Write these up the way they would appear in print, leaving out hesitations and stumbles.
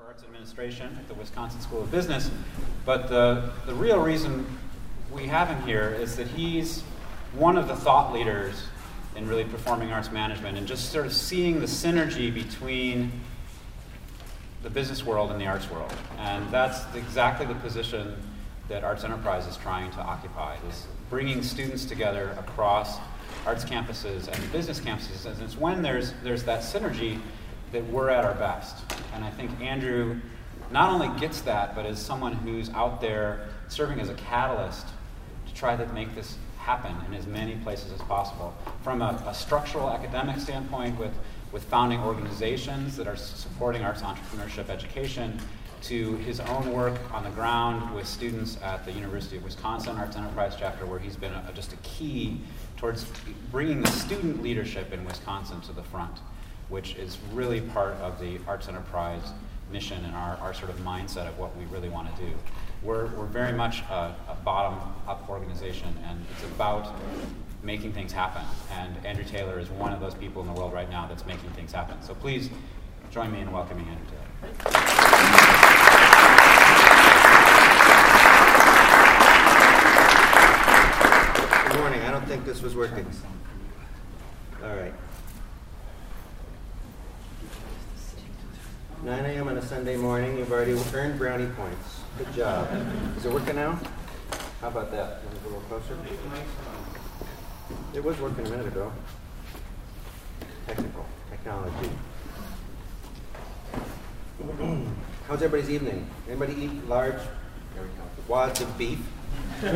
Arts Administration at the Wisconsin School of Business. But the real reason we have him here is that he's one of the thought leaders in really performing arts management and just sort of seeing the synergy between the business world and the arts world. And that's exactly the position that Arts Enterprise is trying to occupy, is bringing students together across arts campuses and business campuses. And it's when there's that synergy that we're at our best. And I think Andrew not only gets that, but is someone who's out there serving as a catalyst to try to make this happen in as many places as possible. From a structural academic standpoint with founding organizations that are supporting arts entrepreneurship education, to his own work on the ground with students at the University of Wisconsin Arts Enterprise chapter, where he's been just a key towards bringing the student leadership in Wisconsin to the front, which is really part of the Arts Enterprise mission and our sort of mindset of what we really want to do. We're very much a bottom-up organization, and it's about making things happen. And Andrew Taylor is one of those people in the world right now that's making things happen. So please join me in welcoming Andrew Taylor. Good morning. I don't think this was working. All right. 9 a.m. on a Sunday morning. You've already earned brownie points. Good job. Is it working now? How about that? A little closer. It was working a minute ago. Technology. How's everybody's evening? Anybody eat large wads of beef? I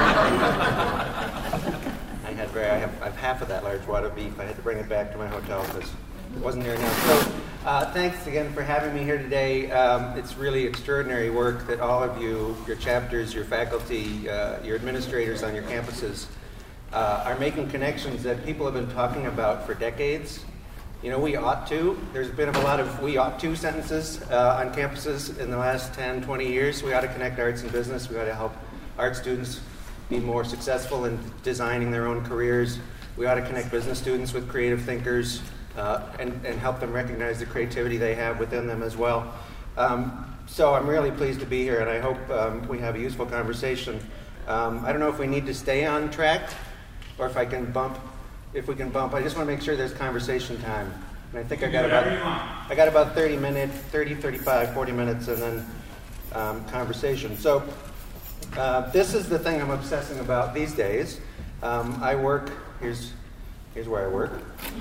have half of that large wad of beef. I had to bring it back to my hotel because it wasn't there enough. So thanks again for having me here today. It's really extraordinary work that all of you, your chapters, your faculty, your administrators on your campuses are making connections that people have been talking about for decades. You know, we ought to. There's been a lot of we ought to sentences on campuses in the last 10, 20 years. We ought to connect arts and business. We ought to help art students be more successful in designing their own careers. We ought to connect business students with creative thinkers and help them recognize the creativity they have within them as well. So I'm really pleased to be here, and I hope we have a useful conversation. I don't know if we need to stay on track or if we can bump. I just want to make sure there's conversation time. And I think I got about 30 minutes, 30, 35, 40 minutes, and then conversation. So this is the thing I'm obsessing about these days. I work, here's where I work.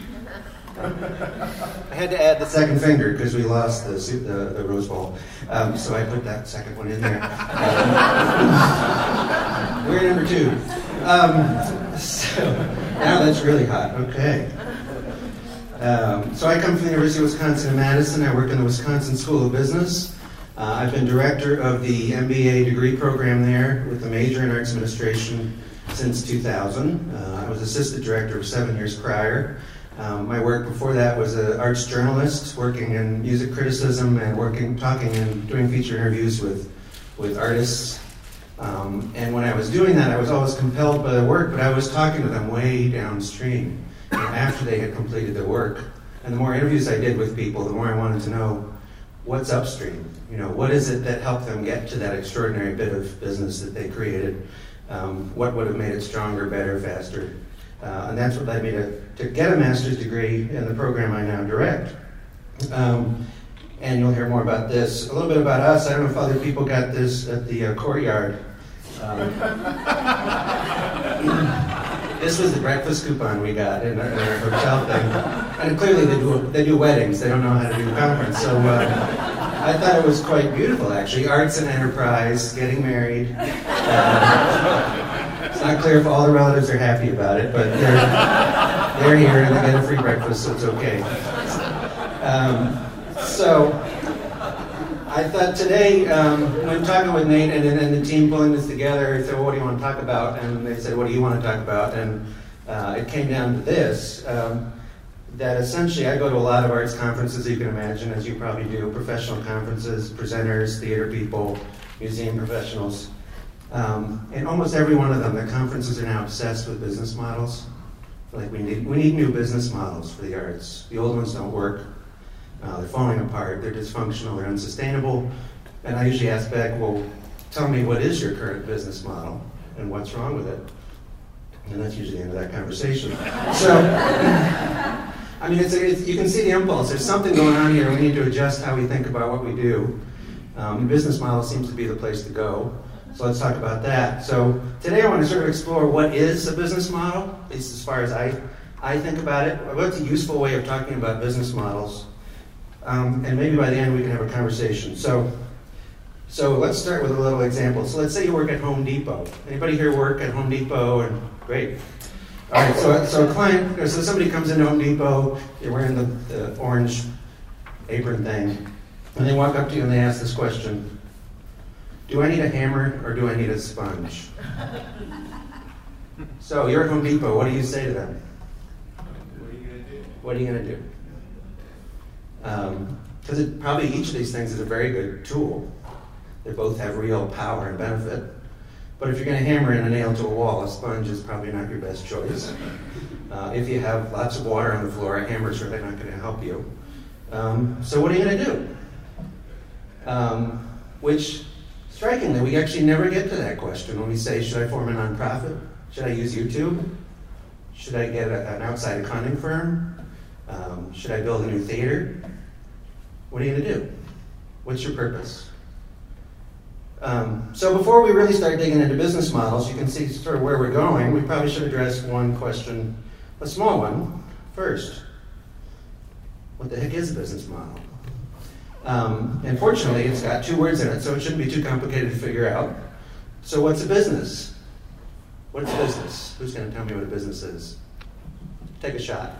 I had to add the second finger because we lost the Rose Bowl. So I put that second one in there. We're number 2. So now that's really hot. Okay. So I come from the University of Wisconsin-Madison. I work in the Wisconsin School of Business. I've been director of the MBA degree program there with a major in arts administration since 2000. I was assistant director for 7 years prior. My work before that was an arts journalist, working in music criticism and talking and doing feature interviews with artists. And when I was doing that, I was always compelled by the work, but I was talking to them way downstream, after they had completed their work. And the more interviews I did with people, the more I wanted to know what's upstream. What is it that helped them get to that extraordinary bit of business that they created? What would have made it stronger, better, faster? And that's what led me to get a master's degree in the program I now direct. And you'll hear more about this. A little bit about us. I don't know if other people got this at the courtyard. This was the breakfast coupon we got in our hotel thing. And clearly they do weddings. They don't know how to do a conference. So I thought it was quite beautiful, actually. Arts and enterprise, getting married. It's not clear if all the relatives are happy about it, but they're here and they get a free breakfast, so it's okay. So I thought today, when talking with Nate and the team pulling this together, I said, well, what do you want to talk about? And they said, what do you want to talk about? And it came down to this, that essentially I go to a lot of arts conferences, you can imagine, as you probably do, professional conferences, presenters, theater people, museum professionals. And almost every one of them, the conferences are now obsessed with business models. Like we need new business models for the arts. The old ones don't work. they're falling apart, they're dysfunctional, they're unsustainable. And I usually ask back, well, tell me what is your current business model and what's wrong with it? And that's usually the end of that conversation. So, I mean, you can see the impulse. There's something going on here. We need to adjust how we think about what we do. Business model seems to be the place to go. So let's talk about that. So today I want to sort of explore what is a business model, at least as far as I think about it. What's a useful way of talking about business models? And maybe by the end we can have a conversation. So let's start with a little example. So let's say you work at Home Depot. Anybody here work at Home Depot? And great. All right, so a client, so somebody comes into Home Depot, they're wearing the orange apron thing, and they walk up to you and they ask this question: do I need a hammer or do I need a sponge? So you're at Home Depot, what do you say to them? What are you going to do? What are you going to do? Because probably each of these things is a very good tool. They both have real power and benefit. But if you're going to hammer in a nail to a wall, a sponge is probably not your best choice. If you have lots of water on the floor, a hammer is really not going to help you. So what are you going to do? Which, strikingly, we actually never get to that question when we say, should I form a nonprofit? Should I use YouTube? Should I get an outside accounting firm? Should I build a new theater? What are you going to do? What's your purpose? So before we really start digging into business models, you can see sort of where we're going. We probably should address one question, a small one, first. What the heck is a business model? And fortunately, it's got 2 words in it, so it shouldn't be too complicated to figure out. So what's a business? What's business? Who's going to tell me what a business is? Take a shot.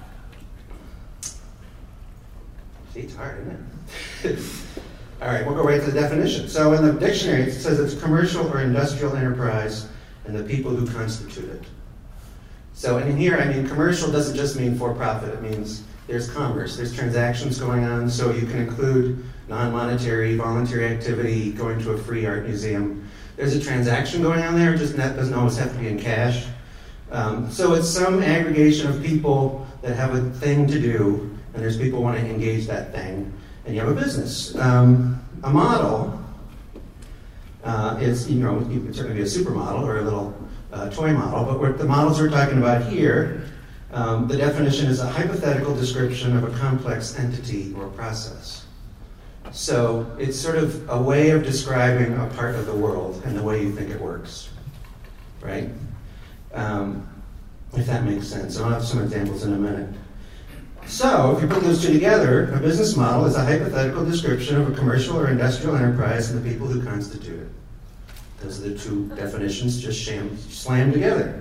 See, it's hard, isn't it? All right, we'll go right to the definition. So in the dictionary, it says it's commercial or industrial enterprise and the people who constitute it. So in here, I mean, commercial doesn't just mean for-profit. It means there's commerce, there's transactions going on, so you can include non-monetary, voluntary activity, going to a free art museum. There's a transaction going on there, just that doesn't always have to be in cash. So it's some aggregation of people that have a thing to do, and there's people who want to engage that thing, and you have a business. A model is, you could certainly be a supermodel or a little toy model, but what the models we're talking about here, the definition is a hypothetical description of a complex entity or process. So it's sort of a way of describing a part of the world and the way you think it works, right? If that makes sense. I'll have some examples in a minute. So, if you put those 2 together, a business model is a hypothetical description of a commercial or industrial enterprise and the people who constitute it. Those are the 2 definitions just slammed together.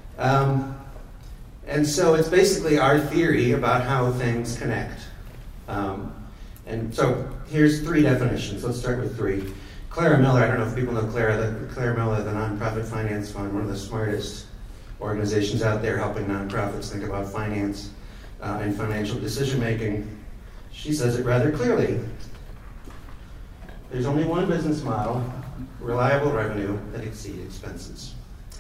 And so it's basically our theory about how things connect. And so here's 3 definitions. Let's start with 3. Clara Miller, I don't know if people know Clara Miller, the Nonprofit Finance Fund, one of the smartest organizations out there helping nonprofits think about finance and financial decision-making. She says it rather clearly. There's only one business model, reliable revenue that exceeds expenses.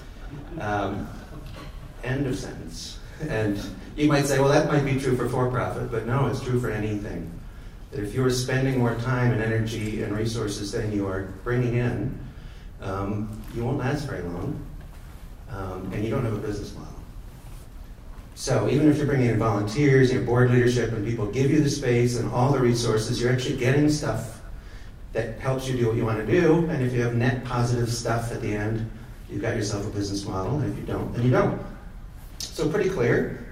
End of sentence. And you might say, well, that might be true for for-profit, but no, it's true for anything. That if you are spending more time and energy and resources than you are bringing in, you won't last very long, and you don't have a business model. So even if you're bringing in volunteers, you have board leadership, and people give you the space and all the resources, you're actually getting stuff that helps you do what you want to do, and if you have net positive stuff at the end, you've got yourself a business model, and if you don't, then you don't. So pretty clear.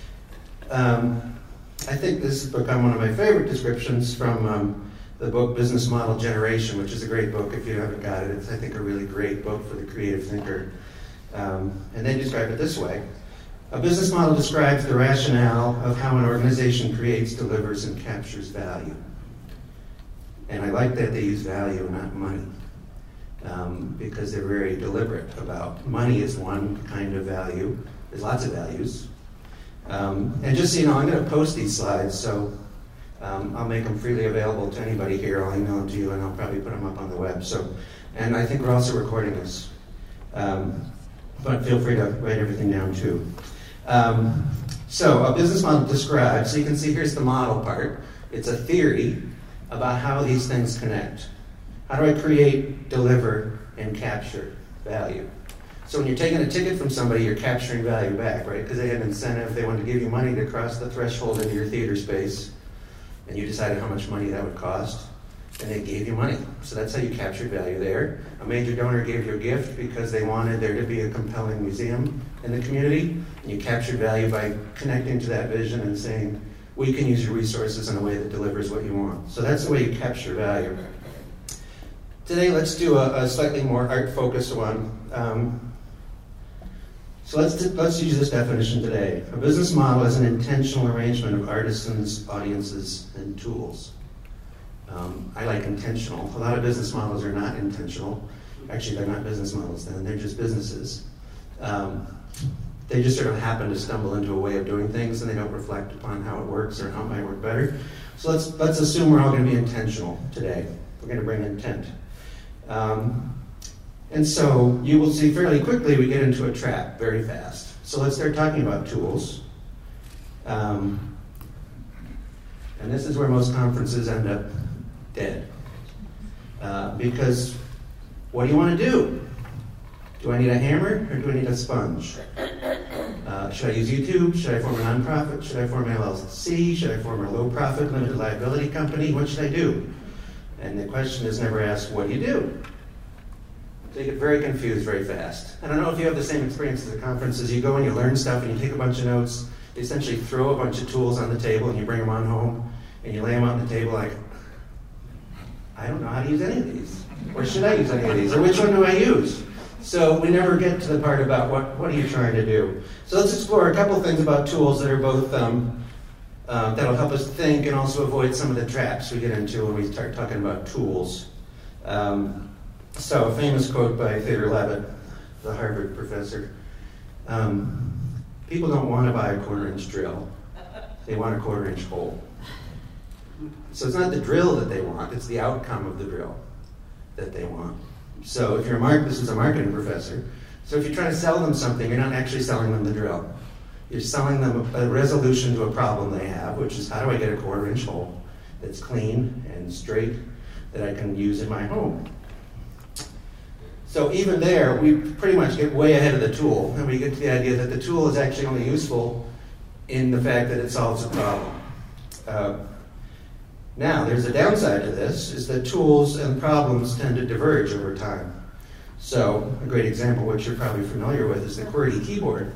I think this has become one of my favorite descriptions from the book Business Model Generation, which is a great book if you haven't got it. It's, I think, a really great book for the creative thinker. And they describe it this way. A business model describes the rationale of how an organization creates, delivers, and captures value. And I like that they use value, not money, because they're very deliberate about money is one kind of value. There's lots of values. And just so you know, I'm going to post these slides, so I'll make them freely available to anybody here. I'll email them to you, and I'll probably put them up on the web. And I think we're also recording this. But feel free to write everything down, too. So a business model describes, so you can see here's the model part. It's a theory about how these things connect. How do I create, deliver, and capture value? So when you're taking a ticket from somebody, you're capturing value back, right? Because they had an incentive. They wanted to give you money to cross the threshold into your theater space, and you decided how much money that would cost, and they gave you money. So that's how you captured value there. A major donor gave you a gift because they wanted there to be a compelling museum in the community, and you captured value by connecting to that vision and saying, we can use your resources in a way that delivers what you want. So that's the way you capture value. Today, let's do a slightly more art-focused one. So let's use this definition today. A business model is an intentional arrangement of artisans, audiences, and tools. I like intentional. A lot of business models are not intentional. Actually, they're not business models then. They're just businesses. They just sort of happen to stumble into a way of doing things, and they don't reflect upon how it works or how it might work better. So let's assume we're all going to be intentional today. We're going to bring intent. And so you will see fairly quickly we get into a trap very fast. So let's start talking about tools. And this is where most conferences end up dead. Because what do you want to do? Do I need a hammer or do I need a sponge? Should I use YouTube? Should I form a nonprofit? Should I form an LLC? Should I form a low-profit limited liability company? What should I do? And the question is never asked, what do you do? They get very confused very fast. I don't know if you have the same experience at the conferences. You go and you learn stuff and you take a bunch of notes. They essentially throw a bunch of tools on the table and you bring them on home and you lay them on the table like, I don't know how to use any of these. Or should I use any of these? Or which one do I use? So we never get to the part about what are you trying to do. So let's explore a couple things about tools that are both, that'll help us think and also avoid some of the traps we get into when we start talking about tools. So a famous quote by Theodore Levitt, the Harvard professor, people don't want to buy a quarter-inch drill. They want a quarter-inch hole. So it's not the drill that they want, it's the outcome of the drill that they want. So if you're this is a marketing professor, so if you try to sell them something, you're not actually selling them the drill. You're selling them a resolution to a problem they have, which is how do I get a quarter-inch hole that's clean and straight that I can use in my home. So even there, we pretty much get way ahead of the tool, and we get to the idea that the tool is actually only useful in the fact that it solves a problem. Now, there's a downside to this, is that tools and problems tend to diverge over time. So a great example, which you're probably familiar with, is the QWERTY keyboard,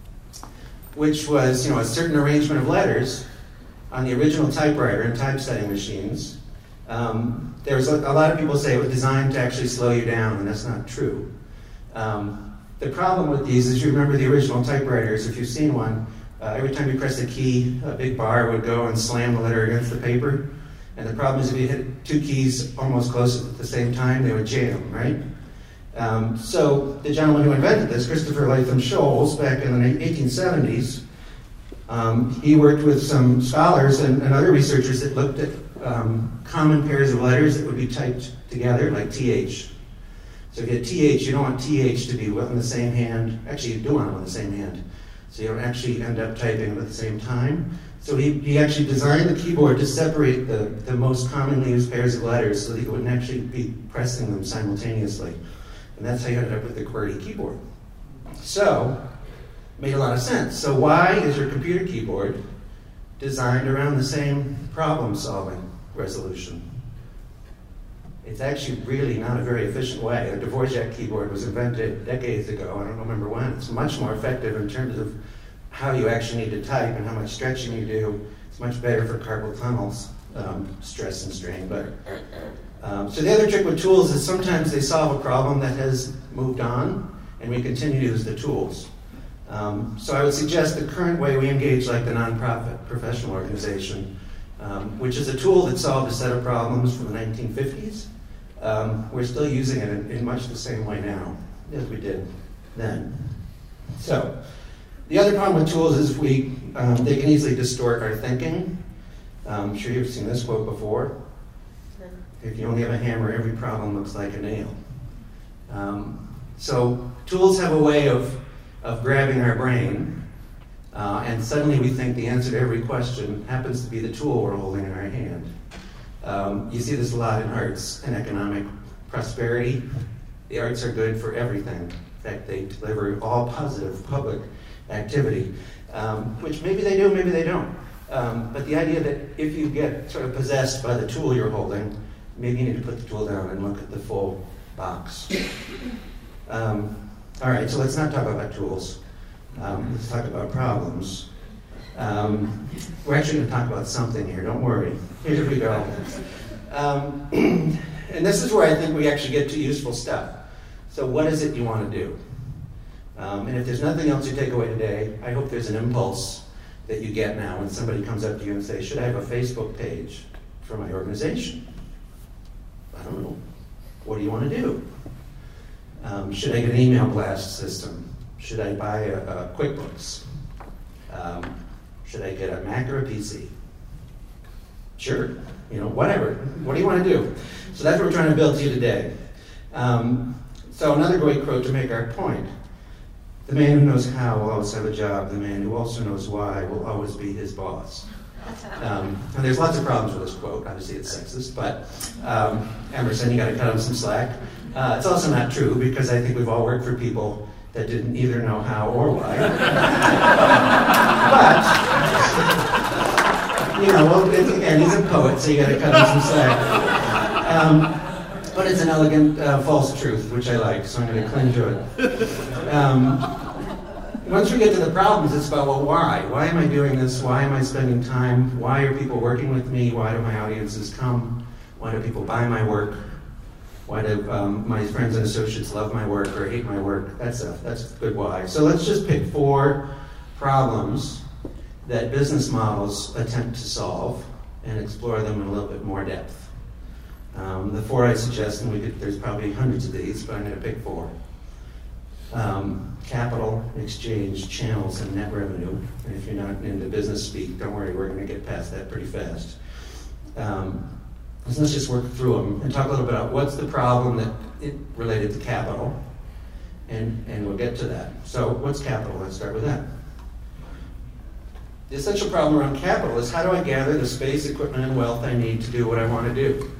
which was a certain arrangement of letters on the original typewriter and typesetting machines. There's a lot of people say it was designed to actually slow you down, and that's not true. The problem with these is you remember the original typewriters. If you've seen one, every time you press a key, a big bar would go and slam the letter against the paper. And the problem is if you hit two keys almost close at the same time, they would jam, right? So the gentleman who invented this, Christopher Latham Scholes, back in the 1870s, he worked with some scholars and other researchers that looked at common pairs of letters that would be typed together, like TH. So if you had TH, you don't want TH to be in the same hand. Actually, you do want them in the same hand. So you don't actually end up typing them at the same time. So he actually designed the keyboard to separate the most commonly used pairs of letters so that you wouldn't actually be pressing them simultaneously. And that's how you ended up with the QWERTY keyboard. So, it made a lot of sense. So why is your computer keyboard designed around the same problem-solving resolution? It's actually really not a very efficient way. A Dvorak keyboard was invented decades ago. I don't remember when. It's much more effective in terms of how you actually need to type and how much stretching you do. It's much better for carpal tunnels, stress and strain. But so the other trick with tools is sometimes they solve a problem that has moved on, and we continue to use the tools. So I would suggest the current way we engage like the nonprofit professional organization, which is a tool that solved a set of problems from the 1950s. We're still using it in much the same way now as we did then. So the other problem with tools is they can easily distort our thinking. I'm sure you've seen this quote before. If you only have a hammer, every problem looks like a nail. So tools have a way of grabbing our brain And suddenly we think the answer to every question happens to be the tool we're holding in our hand. You see this a lot in arts and economic prosperity. The arts are good for everything. In fact, they deliver all positive public activity, which maybe they do, maybe they don't. But the idea that if you get sort of possessed by the tool you're holding, maybe you need to put the tool down and look at the full box. All right, so let's not talk about tools. Let's talk about problems. We're actually going to talk about something here, don't worry. Here we go. And this is where I think we actually get to useful stuff. So what is it you want to do? And if there's nothing else you take away today, I hope there's an impulse that you get now when somebody comes up to you and says, should I have a Facebook page for my organization? I don't know. What do you want to do? Should I get an email blast system? Should I buy a QuickBooks? Should I get a Mac or a PC? Sure, whatever. What do you want to do? So that's what we're trying to build to you today. So another great quote to make our point. The man who knows how will always have a job. The man who also knows why will always be his boss. And there's lots of problems with this quote. Obviously it's sexist, but Emerson, you got to cut him some slack. It's also not true because I think we've all worked for people that didn't either know how or why. But, again, he's a poet, so you got to cut him some slack. But it's an elegant false truth, which I like, so I'm going to cling to it. Once we get to the problems, it's about, well, why? Why am I doing this? Why am I spending time? Why are people working with me? Why do my audiences come? Why do people buy my work? Why do my friends and associates love my work or hate my work? That's a good why. So let's just pick 4 problems that business models attempt to solve and explore them in a little bit more depth. The 4 I suggest, and there's probably hundreds of these, but I'm going to pick 4. Capital, exchange, channels, and net revenue. And if you're not into business speak, don't worry, we're going to get past that pretty fast. So let's just work through them and talk a little bit about what's the problem that related to capital, and we'll get to that. So what's capital? Let's start with that. The essential problem around capital is how do I gather the space, equipment, and wealth I need to do what I want to do?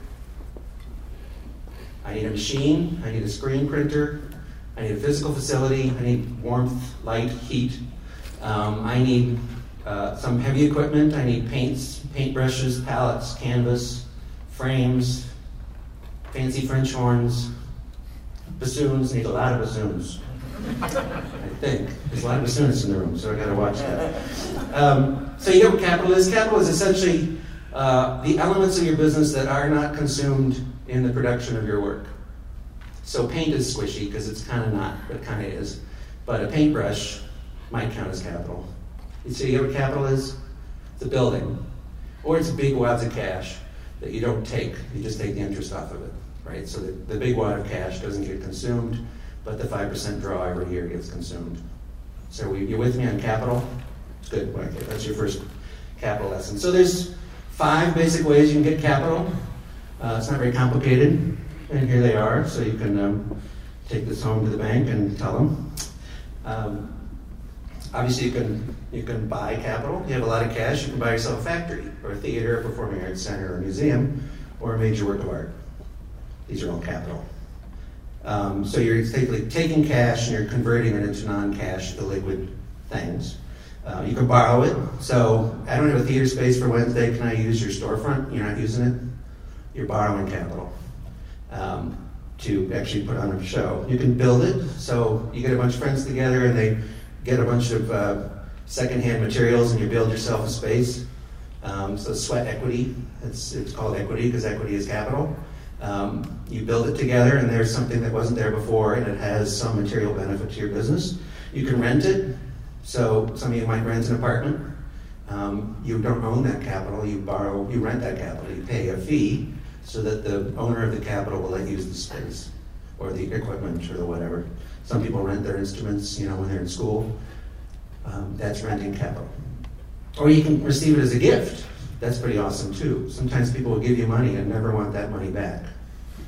I need a machine, I need a screen printer, I need a physical facility, I need warmth, light, heat. I need some heavy equipment, I need paints, paintbrushes, palettes, canvas, frames, fancy French horns, bassoons, need a lot of bassoons. I think. There's a lot of bassoonists in the room, so I gotta watch that. So you know what capital is? Capital is essentially the elements of your business that are not consumed in the production of your work. So paint is squishy because it's kind of not, but it kind of is. But a paintbrush might count as capital. You see what capital is? It's a building. Or it's big wads of cash that you don't take. You just take the interest off of it, right? So the big wad of cash doesn't get consumed, but the 5% draw every year gets consumed. So you're with me on capital? Good. Okay, that's your first capital lesson. So there's 5 basic ways you can get capital. It's not very complicated, and here they are. So you can take this home to the bank and tell them. Obviously, you can buy capital. You have a lot of cash. You can buy yourself a factory, or a theater, a performing arts center, or a museum, or a major work of art. These are all capital. So you're basically taking cash and you're converting it into non-cash, illiquid things. You can borrow it. So I don't have a theater space for Wednesday. Can I use your storefront? You're not using it. You're borrowing capital to actually put on a show. You can build it. So you get a bunch of friends together and they get a bunch of secondhand materials and you build yourself a space. So sweat equity. It's called equity because equity is capital. You build it together and there's something that wasn't there before and it has some material benefit to your business. You can rent it. So some of you might rent an apartment. You don't own that capital. You rent that capital. You pay a fee so that the owner of the capital will let you use the space or the equipment or the whatever. Some people rent their instruments, when they're in school. That's renting capital. Or you can receive it as a gift. That's pretty awesome too. Sometimes people will give you money and never want that money back,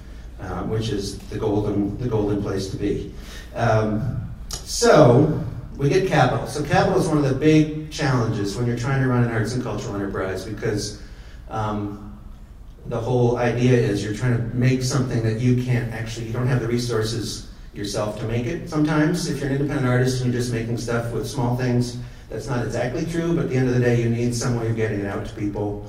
which is the golden place to be. So we get capital. So capital is one of the big challenges when you're trying to run an arts and cultural enterprise, because the whole idea is you're trying to make something that you don't have the resources yourself to make it. Sometimes, if you're an independent artist and you're just making stuff with small things, that's not exactly true, but at the end of the day, you need some way of getting it out to people.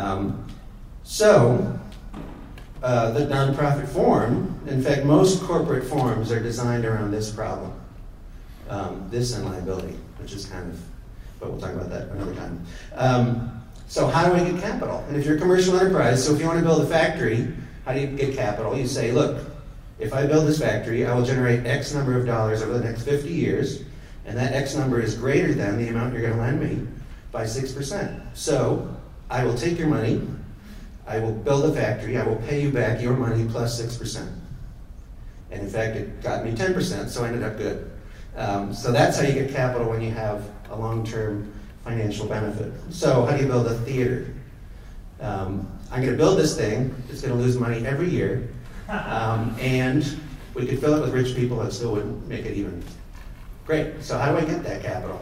The nonprofit form, in fact, most corporate forms are designed around this problem, this and liability, which is kind of, but we'll talk about that another time. So how do I get capital? And if you're a commercial enterprise, so if you want to build a factory, how do you get capital? You say, look, if I build this factory, I will generate X number of dollars over the next 50 years, and that X number is greater than the amount you're going to lend me by 6%. So I will take your money, I will build a factory, I will pay you back your money plus 6%. And in fact, it got me 10%, so I ended up good. So that's how you get capital when you have a long-term financial benefit. So how do you build a theater? I'm going to build this thing, it's going to lose money every year, and we could fill it with rich people that still wouldn't make it even. Great, so how do I get that capital?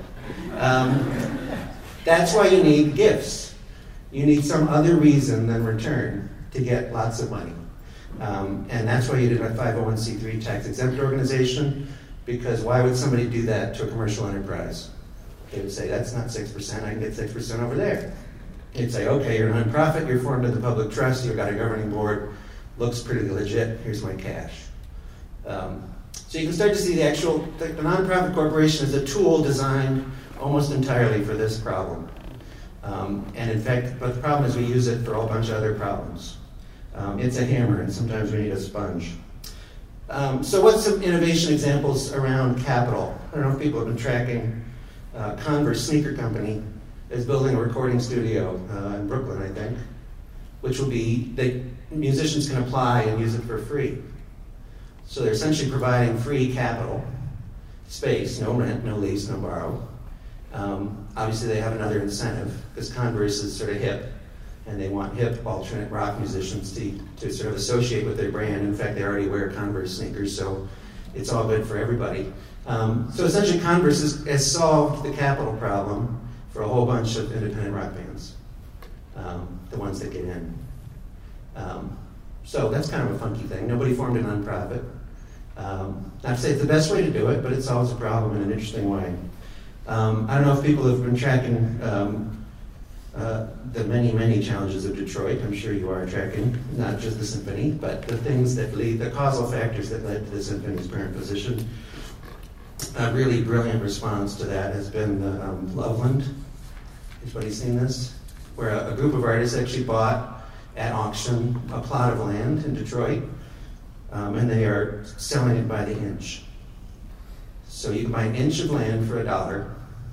That's why you need gifts. You need some other reason than return to get lots of money. And that's why you did a 501c3 tax-exempt organization, because why would somebody do that to a commercial enterprise? They would say, that's not 6%, I can get 6% over there. You'd say, okay, you're a nonprofit, you're formed in the public trust, you've got a governing board, looks pretty legit, here's my cash. So you can start to see the nonprofit corporation is a tool designed almost entirely for this problem. And in fact, but the problem is we use it for a whole bunch of other problems. It's a hammer, and sometimes we need a sponge. So what's some innovation examples around capital? I don't know if people have been tracking Converse Sneaker Company is building a recording studio in Brooklyn, I think, which will be, musicians can apply and use it for free. So they're essentially providing free capital, space, no rent, no lease, no borrow. Obviously they have another incentive, because Converse is sort of hip, and they want hip alternate rock musicians to sort of associate with their brand. In fact, they already wear Converse sneakers, so it's all good for everybody. So essentially Converse has solved the capital problem for a whole bunch of independent rock bands, the ones that get in. So that's kind of a funky thing. Nobody formed a nonprofit. Not to say it's the best way to do it, but it solves a problem in an interesting way. I don't know if people have been tracking the many, many challenges of Detroit. I'm sure you are tracking, not just the symphony, but the things that lead, the causal factors that led to the symphony's current position. A really brilliant response to that has been the Loveland. Anybody seen this? Where a group of artists actually bought at auction a plot of land in Detroit, and they are selling it by the inch. So you can buy an inch of land for $1.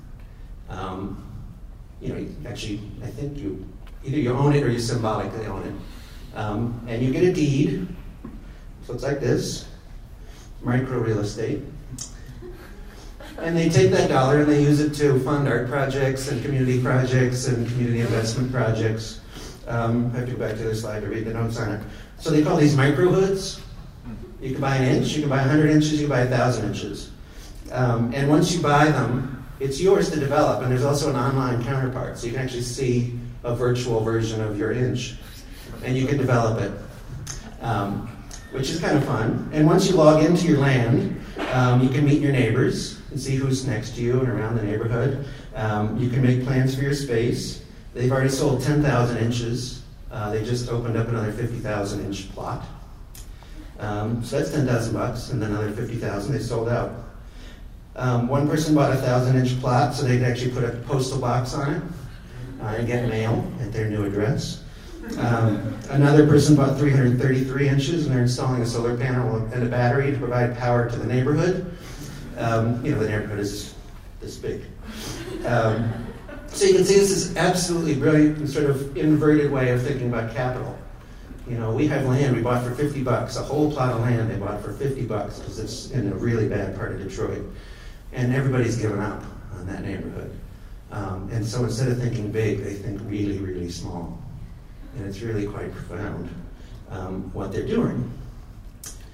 Actually, I think either you own it or you symbolically own it. And you get a deed, so it's like this, micro real estate. And they take that dollar and they use it to fund art projects and community investment projects. I have to go back to this slide to read the notes on it. So they call these microhoods. You can buy an inch, you can buy 100 inches, you can buy 1,000 inches. And once you buy them, it's yours to develop, and there's also an online counterpart, so you can actually see a virtual version of your inch, and you can develop it, which is kind of fun. And once you log into your land, you can meet your neighbors and see who's next to you and around the neighborhood. You can make plans for your space. They've already sold 10,000 inches. They just opened up another 50,000 inch plot. So that's $10,000, and then another 50,000 they sold out. One person bought a 1,000-inch plot, so they could actually put a postal box on it and get mail at their new address. Another person bought 333 inches, and they're installing a solar panel and a battery to provide power to the neighborhood. The neighborhood is this big. So you can see this is absolutely brilliant and sort of inverted way of thinking about capital. We have land we bought for $50, a whole plot of land they bought for $50 because it's in a really bad part of Detroit. And everybody's given up on that neighborhood. And so instead of thinking big, they think really, really small. And it's really quite profound what they're doing.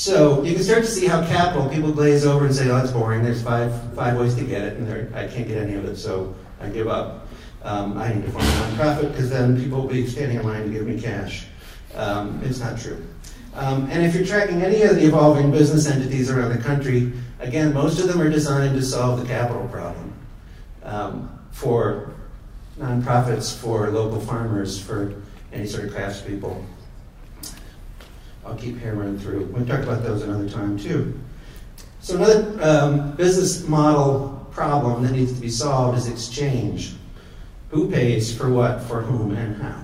So you can start to see how capital, people glaze over and say, oh, that's boring. There's five ways to get it, and I can't get any of it, so I give up. I need to form a nonprofit because then people will be standing in line to give me cash. It's not true. And if you're tracking any of the evolving business entities around the country, again, most of them are designed to solve the capital problem for nonprofits, for local farmers, for any sort of craftspeople. I'll keep hammering through. We'll talk about those another time, too. So another business model problem that needs to be solved is exchange. Who pays for what, for whom, and how?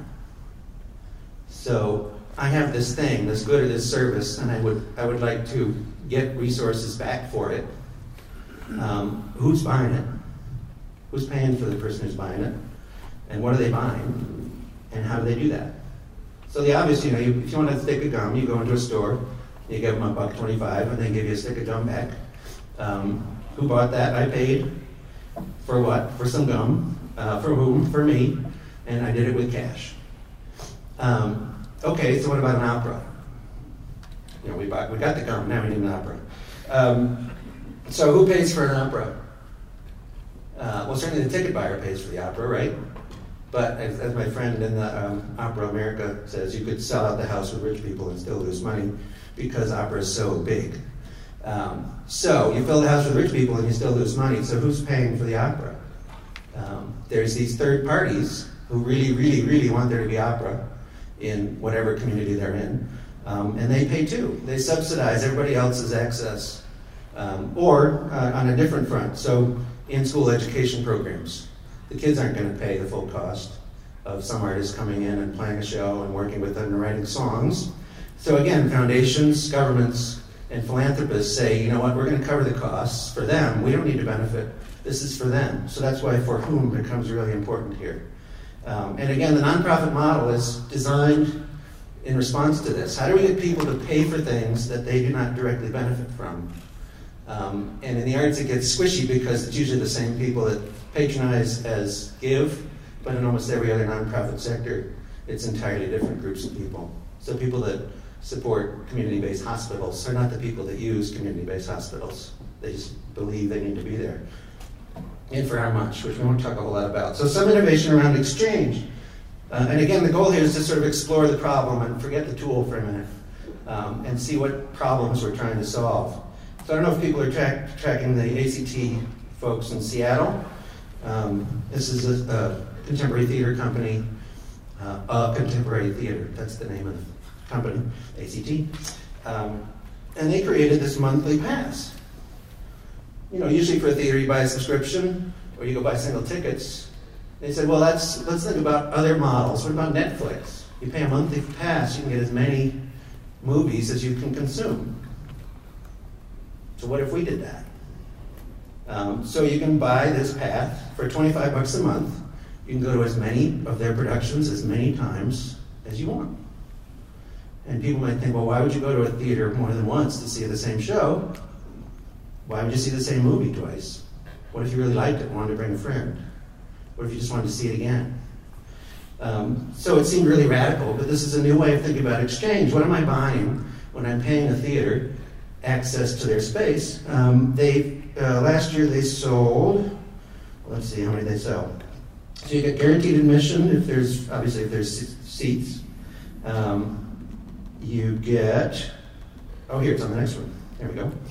So I have this thing, this good or this service, and I would like to get resources back for it. Who's buying it? Who's paying for the person who's buying it? And what are they buying? And how do they do that? So the obvious, if you want a stick of gum, you go into a store, you give them $1.25, and they give you a stick of gum back. Who bought that? I paid. For what? For some gum. For whom? For me. And I did it with cash. Okay, so what about an opera? We got the gum, now we need an opera. So who pays for an opera? Well, certainly the ticket buyer pays for the opera, right? But as my friend in the Opera America says, you could sell out the house with rich people and still lose money because opera is so big. So you fill the house with rich people and you still lose money. So who's paying for the opera? There's these third parties who really, really, really want there to be opera in whatever community they're in. And they pay too. They subsidize everybody else's access. Or on a different front, so in-school education programs. The kids aren't going to pay the full cost of some artist coming in and playing a show and working with them and writing songs. So again, foundations, governments, and philanthropists say, you know what, we're going to cover the costs for them. We don't need to benefit. This is for them. So that's why for whom becomes really important here. And again, the nonprofit model is designed in response to this. How do we get people to pay for things that they do not directly benefit from? And in the arts, it gets squishy because it's usually the same people that patronize as give, but in almost every other nonprofit sector, it's entirely different groups of people. So people that support community-based hospitals are not the people that use community-based hospitals. They just believe they need to be there. And for how much, which we won't talk a whole lot about. So some innovation around exchange. And again, the goal here is to sort of explore the problem and forget the tool for a minute and see what problems we're trying to solve. So I don't know if people are tracking the ACT folks in Seattle. This is a contemporary theater company, Contemporary Theater, that's the name of the company, ACT. And they created this monthly pass. Usually for a theater you buy a subscription or you go buy single tickets. They said, well, let's think about other models. What about Netflix? You pay a monthly pass, you can get as many movies as you can consume. So what if we did that? So you can buy this path for $25 a month. You can go to as many of their productions as many times as you want. And people might think, well, why would you go to a theater more than once to see the same show? Why would you see the same movie twice? What if you really liked it and wanted to bring a friend? What if you just wanted to see it again? So it seemed really radical, but this is a new way of thinking about exchange. What am I buying when I'm paying a theater access to their space? Last year they sold, let's see how many they sell. So you get guaranteed admission if there's seats. You get, here it's on the next one. There we go.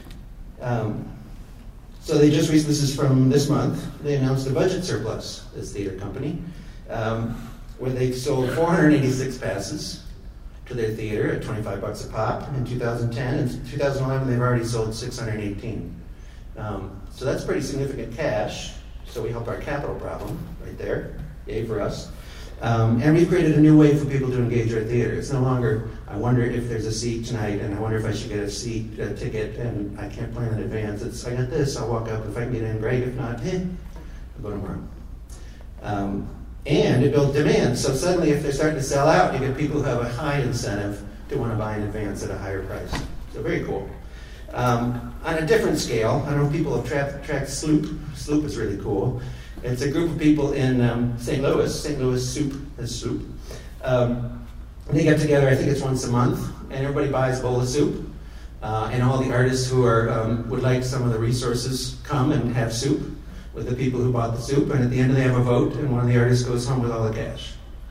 So they just recently, this is from this month, they announced a budget surplus, this theater company, where they sold 486 passes to their theater at $25 a pop in 2010. In 2011, they've already sold 618. So that's pretty significant cash. So we helped our capital problem right there. Yay for us. And we've created a new way for people to engage our theater. It's no longer, I wonder if there's a seat tonight, and I wonder if I should get a ticket, and I can't plan in advance. It's, I got this, I'll walk up. If I can get in, great. If not, I'll go tomorrow. And it builds demand. So suddenly, if they're starting to sell out, you get people who have a high incentive to want to buy in advance at a higher price. So very cool. On a different scale, I don't know if people have tracked Sloop. Sloop is really cool. It's a group of people in St. Louis. St. Louis Soup is soup. They get together, I think it's once a month, and everybody buys a bowl of soup. And all the artists who are would like some of the resources come and have soup with the people who bought the soup, and at the end they have a vote, and one of the artists goes home with all the cash.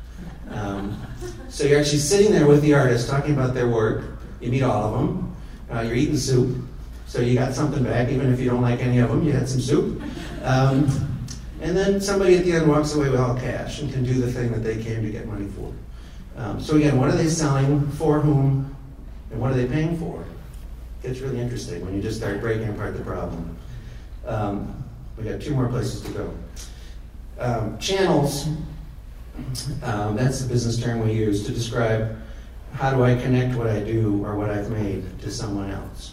So you're actually sitting there with the artists talking about their work. You meet all of them. You're eating soup, so you got something back, even if you don't like any of them. You had some soup. And then somebody at the end walks away with all cash and can do the thing that they came to get money for. So again, what are they selling, for whom, and what are they paying for? It gets really interesting when you just start breaking apart the problem. We got 2 more places to go. Channels, that's the business term we use to describe how do I connect what I do or what I've made to someone else.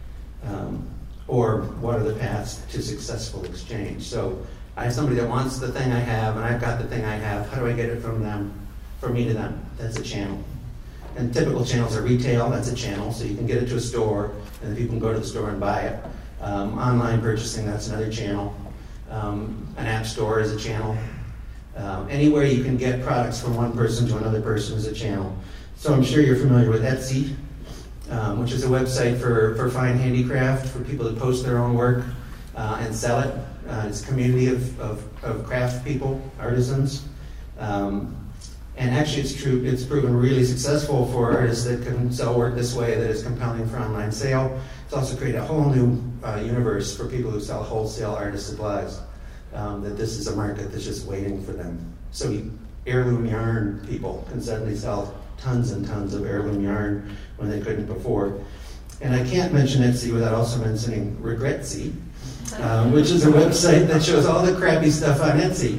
Or what are the paths to successful exchange. So I have somebody that wants the thing I have, and I've got the thing I have. How do I get it from them, from me to them? That's a channel. And typical channels are retail, that's a channel, so you can get it to a store, and then people can go to the store and buy it. Online purchasing, that's another channel. An app store is a channel. Anywhere you can get products from one person to another person is a channel. So I'm sure you're familiar with Etsy, which is a website for fine handicraft, for people to post their own work and sell it. It's a community of craft people, artisans. And actually it's proven really successful for artists that can sell work this way that is compelling for online sale. It's also created a whole new universe for people who sell wholesale artist supplies, that this is a market that's just waiting for them. So heirloom yarn people can suddenly sell tons and tons of heirloom yarn when they couldn't before. And I can't mention Etsy without also mentioning Regretsy, which is a website that shows all the crappy stuff on Etsy.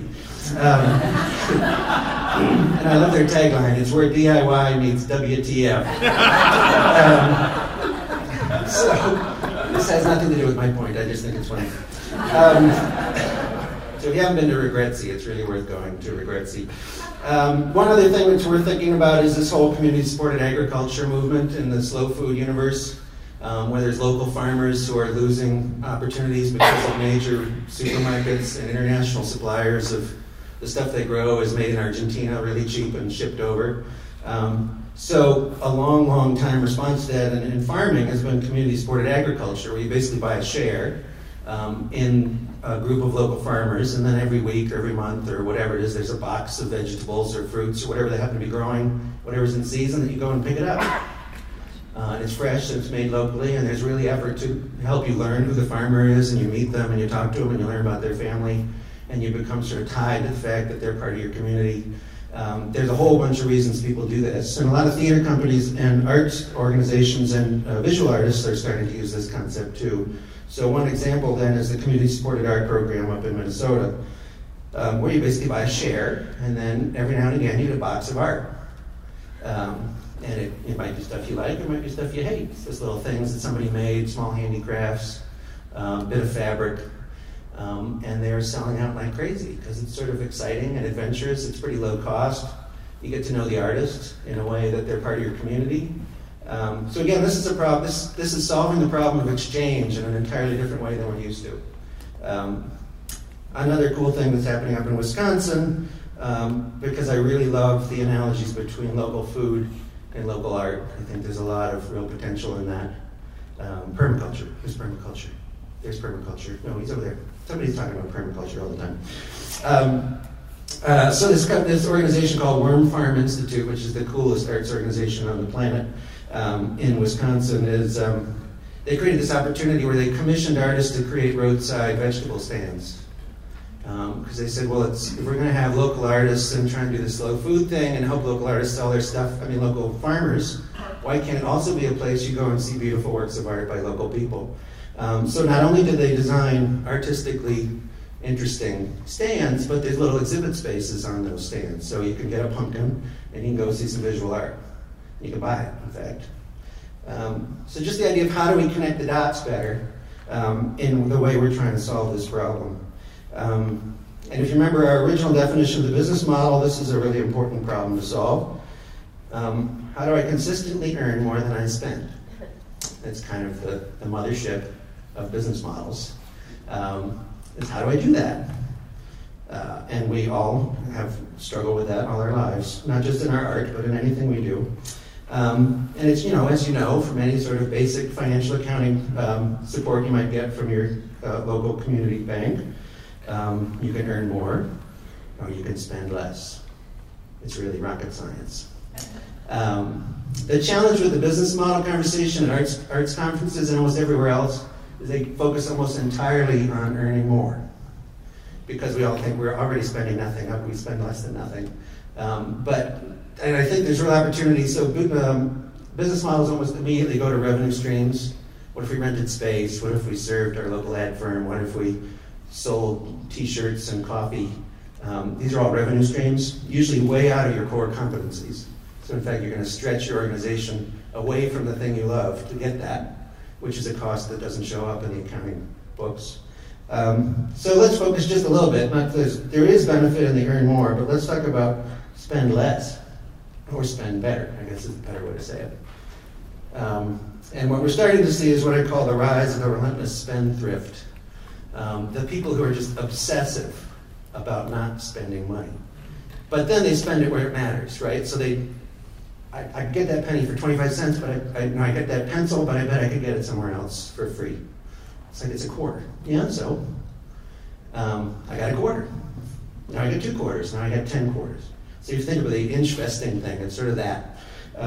And I love their tagline, it's where DIY meets WTF. So this has nothing to do with my point, I just think it's funny. So if you haven't been to Regretsy, it's really worth going to Regretsy. One other thing that's worth thinking about is this whole community-supported agriculture movement in the slow food universe, where there's local farmers who are losing opportunities because of major supermarkets and international suppliers of the stuff they grow is made in Argentina really cheap and shipped over. So a long, long time response to that in farming has been community-supported agriculture, where you basically buy a share in a group of local farmers, and then every week or every month or whatever it is, there's a box of vegetables or fruits or whatever they happen to be growing, whatever's in season, that you go and pick it up. And it's fresh, and it's made locally, and there's really effort to help you learn who the farmer is, and you meet them, and you talk to them, and you learn about their family, and you become sort of tied to the fact that they're part of your community. There's a whole bunch of reasons people do this, and a lot of theater companies and arts organizations and visual artists are starting to use this concept too. So one example then is the community-supported art program up in Minnesota, where you basically buy a share, and then every now and again you get a box of art. And it might be stuff you like, it might be stuff you hate. It's just little things that somebody made, small handicrafts, bit of fabric, and they're selling out like crazy because it's sort of exciting and adventurous. It's pretty low cost. You get to know the artist in a way that they're part of your community. So again, this is a problem. This is solving the problem of exchange in an entirely different way than we're used to. Another cool thing that's happening up in Wisconsin, because I really love the analogies between local food and local art. I think there's a lot of real potential in that. Permaculture. Who's permaculture? There's permaculture. No, he's over there. Somebody's talking about permaculture all the time. So this organization called Worm Farm Institute, which is the coolest arts organization on the planet in Wisconsin, is they created this opportunity where they commissioned artists to create roadside vegetable stands. Because they said, well, if we're going to have local artists and try and do the slow food thing and help local artists sell their stuff, local farmers, why can't it also be a place you go and see beautiful works of art by local people? So not only did they design artistically interesting stands, but there's little exhibit spaces on those stands. So you can get a pumpkin and you can go see some visual art. You can buy it, in fact. So just the idea of how do we connect the dots better in the way we're trying to solve this problem. And if you remember our original definition of the business model, this is a really important problem to solve. How do I consistently earn more than I spend? That's kind of the mothership of business models. Is how do I do that? And we all have struggled with that all our lives, not just in our art, but in anything we do. And it's, as you know, from any sort of basic financial accounting support you might get from your local community bank, you can earn more or you can spend less. It's really rocket science. The challenge with the business model conversation at arts conferences and almost everywhere else is they focus almost entirely on earning more, because we all think we're already spending nothing, we spend less than nothing. And I think there's real opportunity. So business models almost immediately go to revenue streams. What if we rented space? What if we served our local ad firm? What if we sold t-shirts and coffee? These are all revenue streams, usually way out of your core competencies. So in fact, you're going to stretch your organization away from the thing you love to get that, which is a cost that doesn't show up in the accounting books. So let's focus just a little bit. There is benefit in the earn more, but let's talk about spend less, or spend better, I guess is a better way to say it. And what we're starting to see is what I call the rise of the relentless spendthrift. The people who are just obsessive about not spending money. But then they spend it where it matters, right? So I get that penny for 25 cents, but I get that pencil, but I bet I could get it somewhere else for free. It's like it's a quarter. Yeah, so I got a quarter. Now I get 2 quarters. Now I get 10 quarters. So you think of the inch vesting thing. It's sort of that.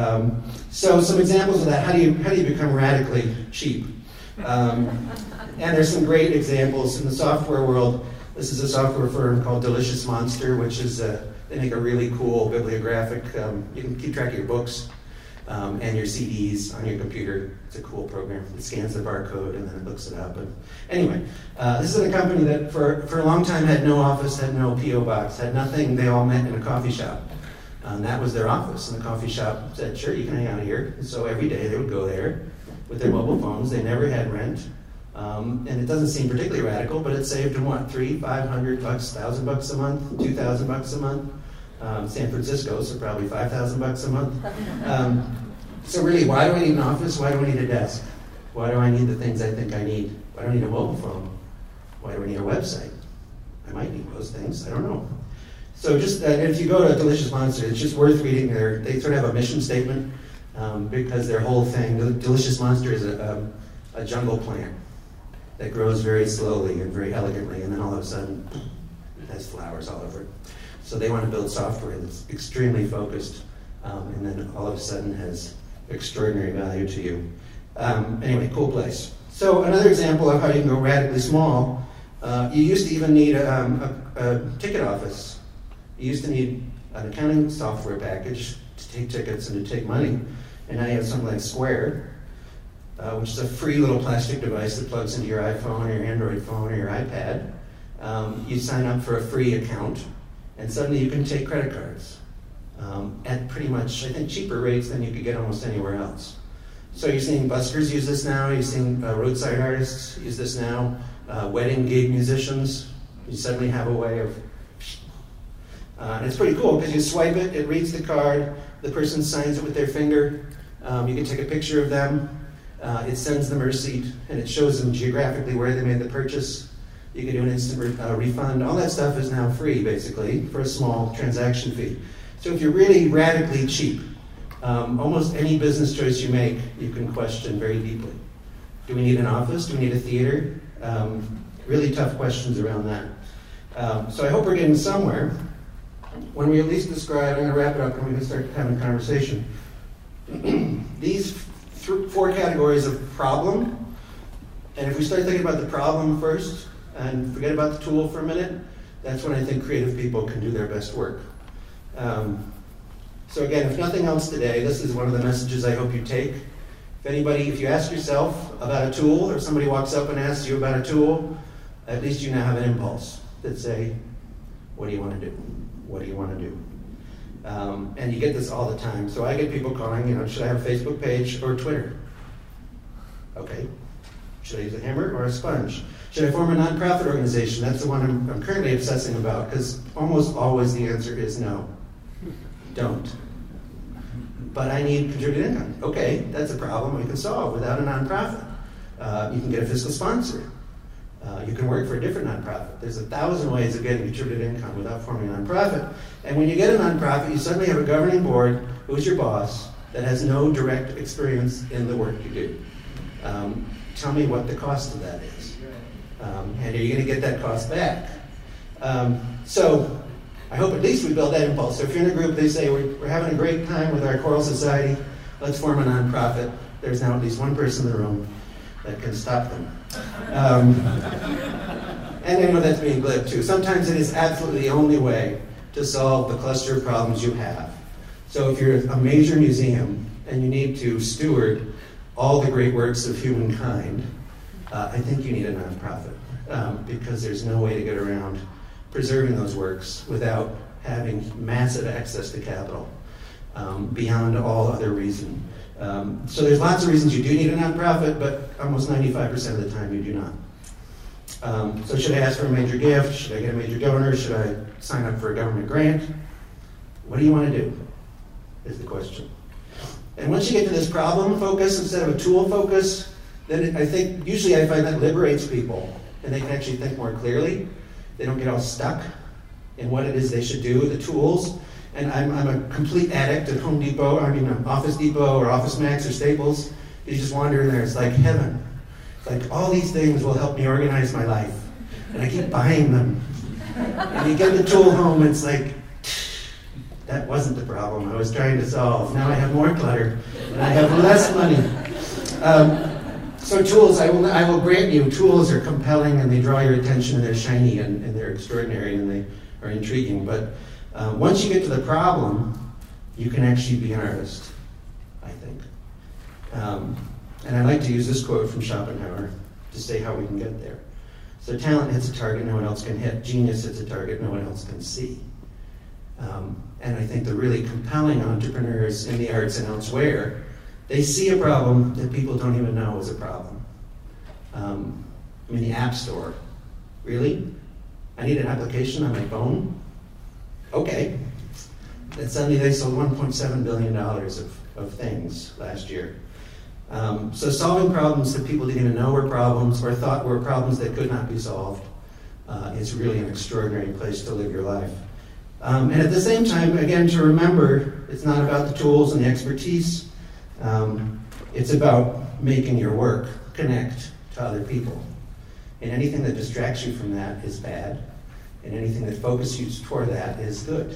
So some examples of that. How do you become radically cheap? And there's some great examples in the software world. This is a software firm called Delicious Monster, which is they make a really cool bibliographic. You can keep track of your books and your CDs on your computer. It's a cool program. It scans the barcode and then it looks it up. And anyway, this is a company that for a long time had no office, had no P.O. box, had nothing. They all met in a coffee shop. And that was their office. And the coffee shop said, sure, you can hang out here. And so every day they would go there with their mobile phones. They never had rent. And it doesn't seem particularly radical, but it saved them what, $300, $500, $1,000 a month, $2,000 a month. San Francisco, so probably $5,000 a month. So really, why do I need an office? Why do I need a desk? Why do I need the things I think I need? Why do I need a mobile phone? Why do I need a website? I might need those things. I don't know. So just if you go to Delicious Monster, it's just worth reading. They sort of have a mission statement because their whole thing, Delicious Monster is a jungle plant that grows very slowly and very elegantly, and then all of a sudden it has flowers all over it. So they want to build software that's extremely focused, and then all of a sudden has extraordinary value to you. Anyway, cool place. So another example of how you can go radically small, you used to even need a ticket office. You used to need an accounting software package to take tickets and to take money, and now you have something like Square, which is a free little plastic device that plugs into your iPhone or your Android phone or your iPad. You sign up for a free account, and suddenly you can take credit cards at pretty much, I think, cheaper rates than you could get almost anywhere else. So you're seeing buskers use this now, you're seeing roadside artists use this now, wedding gig musicians, you suddenly have a way of, and it's pretty cool because you swipe it, it reads the card, the person signs it with their finger, you can take a picture of them, it sends them a receipt, and it shows them geographically where they made the purchase. You can do an instant refund. All that stuff is now free, basically, for a small transaction fee. So if you're really radically cheap, almost any business choice you make, you can question very deeply. Do we need an office? Do we need a theater? Really tough questions around that. So I hope we're getting somewhere. When we at least describe, I'm going to wrap it up and we can start having a conversation. These 4 categories of problem, and if we start thinking about the problem first, and forget about the tool for a minute, that's when I think creative people can do their best work. So again, if nothing else today, this is one of the messages I hope you take. If you ask yourself about a tool, or somebody walks up and asks you about a tool, at least you now have an impulse that say, what do you want to do? What do you want to do? And you get this all the time. So I get people calling, should I have a Facebook page or Twitter? Okay. Should I use a hammer or a sponge? Should I form a nonprofit organization? That's the one I'm currently obsessing about, because almost always the answer is no. Don't. But I need contributed income. Okay, that's a problem we can solve without a nonprofit. You can get a fiscal sponsor. You can work for a different nonprofit. There's 1,000 ways of getting contributed income without forming a nonprofit. And when you get a nonprofit, you suddenly have a governing board who's your boss, that has no direct experience in the work you do. Tell me what the cost of that is. And are you going to get that cost back? So I hope at least we build that impulse. So if you're in a group, they say, we're having a great time with our choral society, let's form a nonprofit. There's now at least one person in the room that can stop them. And I know that's being glib too. Sometimes it is absolutely the only way to solve the cluster of problems you have. So if you're a major museum and you need to steward all the great works of humankind, I think you need a nonprofit because there's no way to get around preserving those works without having massive access to capital beyond all other reason. So there's lots of reasons you do need a nonprofit, but almost 95% of the time you do not. So should I ask for a major gift? Should I get a major donor? Should I sign up for a government grant? What do you want to do, is the question. And once you get to this problem focus instead of a tool focus, then I think, usually I find that liberates people, and they can actually think more clearly. They don't get all stuck in what it is they should do, the tools. And I'm a complete addict at Home Depot, Office Depot or Office Max or Staples. You just wander in there, it's like heaven. It's like all these things will help me organize my life. And I keep buying them. And you get the tool home, it's like, that wasn't the problem I was trying to solve. Now I have more clutter, and I have less money. So tools, I will grant you, tools are compelling and they draw your attention and they're shiny and they're extraordinary and they are intriguing. But once you get to the problem, you can actually be an artist, I think. And I like to use this quote from Schopenhauer to say how we can get there. So talent hits a target no one else can hit. Genius hits a target no one else can see. And I think the really compelling entrepreneurs in the arts and elsewhere, they see a problem that people don't even know is a problem. The App Store. Really? I need an application on my phone? Okay. And suddenly they sold $1.7 billion of things last year. So solving problems that people didn't even know were problems or thought were problems that could not be solved is really an extraordinary place to live your life. And at the same time, again, to remember, it's not about the tools and the expertise. It's about making your work connect to other people. And anything that distracts you from that is bad. And anything that focuses you toward that is good.